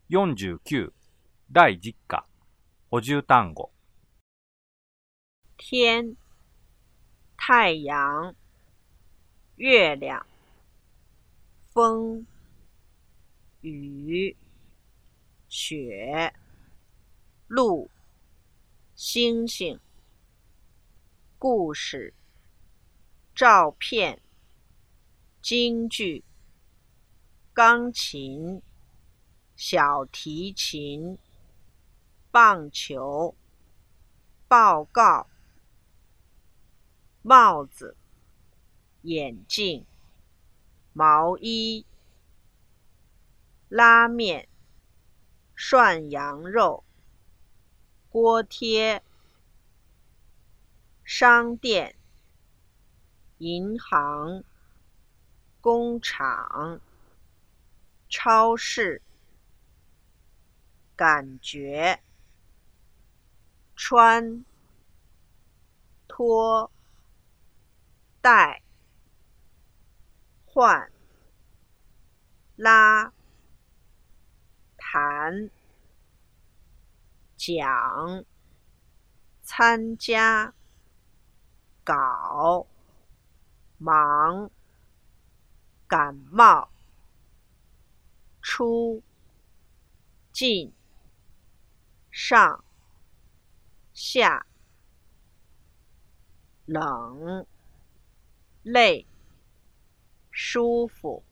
49第10課補充単語天、太阳、月亮、风、雨、雪、路、星星、故事、照片、京剧、钢琴、小提琴、棒球、报告、帽子、眼镜、毛衣、拉面、涮羊肉、锅贴、商店、银行、工厂、超市、感觉、穿、脱、带、换、拉、谈、讲、参加、搞、忙、感冒、出、进、上、下、冷、累、舒服、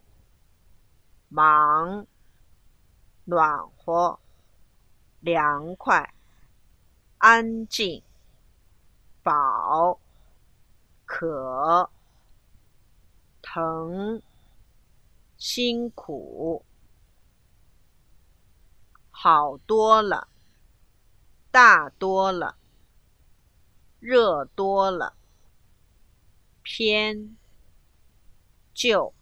忙、暖和、凉快、安静、饱、渴、疼、辛苦、好多了、大多了、热多了、偏、旧。